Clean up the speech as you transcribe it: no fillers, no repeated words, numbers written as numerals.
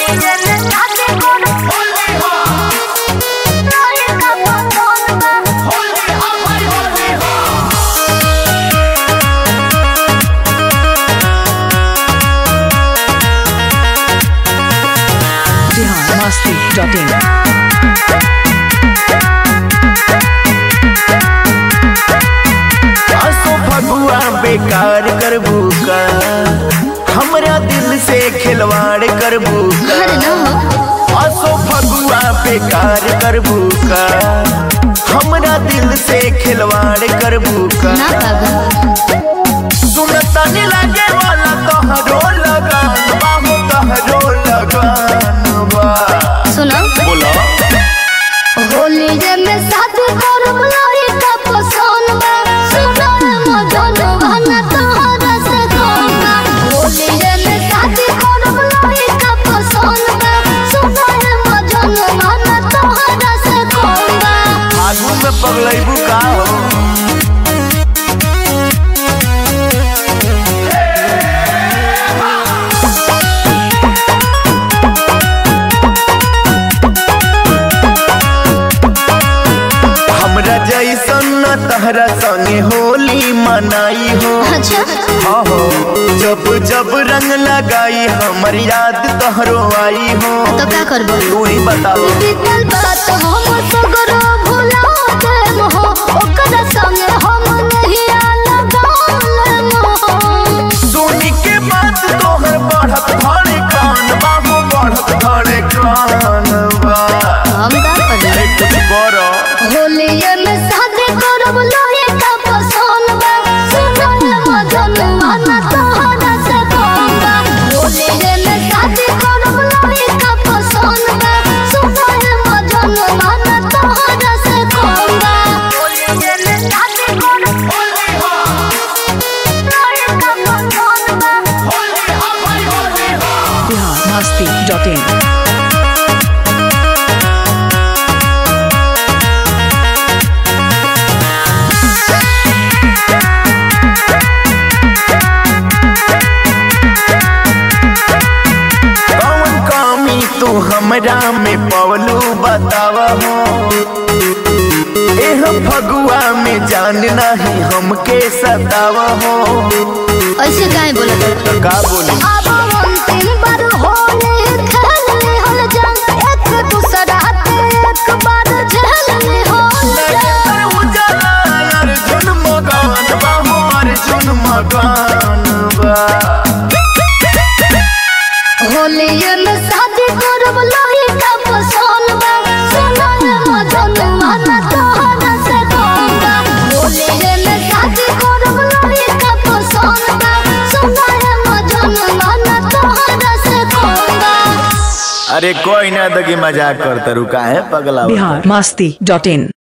biharmasti.in आसो फगुआ बेकार करबू का हमरा दिल से खिलवाड़ करबू का। आसो फगुआ बेकार करबू का हमरा दिल से खिलवाड़ करबू का। सुनता नहीं लागे वाला तोहरो लगान बाहु तोहरो लगान बा। सुनो बोला होली रे में शादी करब लइका पसंद बा। सुनो रे मजन बना तोहरा से कहना होली रे में शादी करब लइका पसंद बा। सुनो रे मजन बना तोहरा से कहना आगू में पगलैबू का हो। हमरा जैसन न तहरा संगे होली मनाई हो। अच्छा हाँ हो जब जब रंग लगाई हमर याद तोहरो आई हो। तो क्या करबो तू ही बताओ बीतल बात हम सगरो भुला देम हो ओकरा संगे हम नहीं लगाल मोह। सोनी के बात तोहर बढ़त धड़े कान बाबू बढ़त धड़े कान बा। हम का करे कुछ करो होली में शादी करब लइका पसंद बा। सुनो रे मजन बना तोहरा से कहना होली में शादी करब लइका पसंद बा। सुनो रे मजन बना तोहरा से कहना होली में शादी करब लइका पसंद बा। biharmasti.in कौन कमी तू हमरा में पवलू बतावा हो। एह फगुआ में जान नहीं हमके सतावा हो। ऐसे काहे बोलत तो का बोली अब अंतिम बार होली खेलने हल जान एक दूसरा के एक बार झेलने हल जान अर्जुन मगान बाबू अर्जुन मगान बा। होली में शादी करब लइका पसंद बा। सुनो रे मजन बना तोहरा से कहना होली में शादी करब लइका पसंद बा। सुनो रे मजन बना तोहरा से कहना अरे कोई ना दगी मजाक करता रुका है पगला biharmasti.in